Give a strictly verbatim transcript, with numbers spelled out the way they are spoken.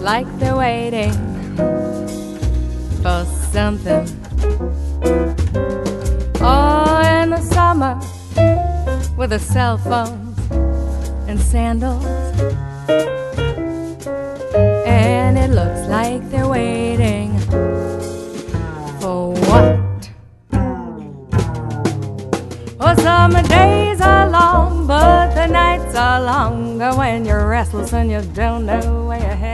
like they're waiting for something. Oh, in the summer with the cell phones and sandals, and it looks like they're waiting for what? Oh, summer days are long, but the nights are longer when you're restless and you don't know where you're headed.